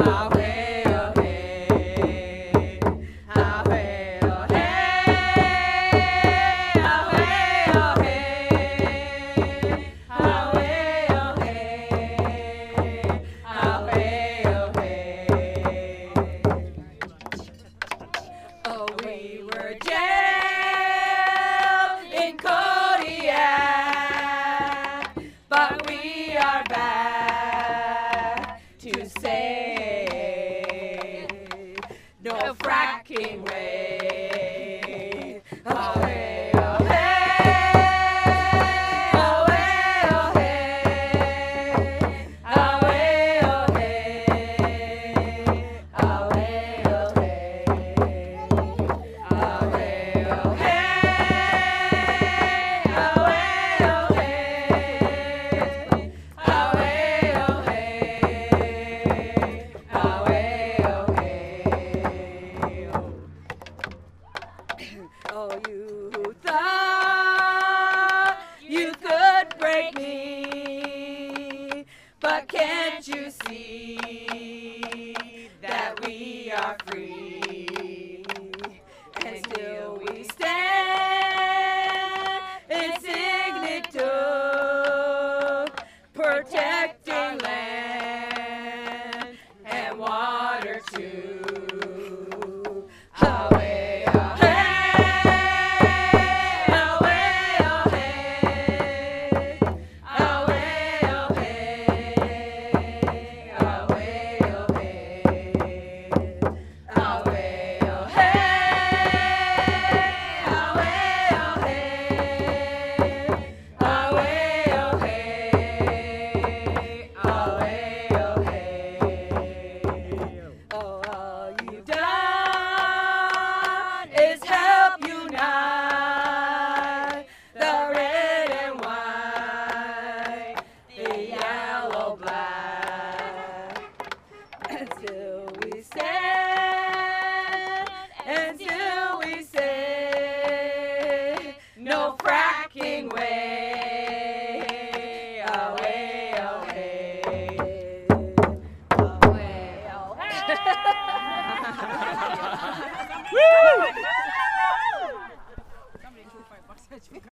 Oh, we were jailed in Kodiak, but we are back to say no fracking way. Away, away, away, away, away, away, oh, you thought you could break me, but can't you see that we are free? And still we stand insignitus, protecting land and water too.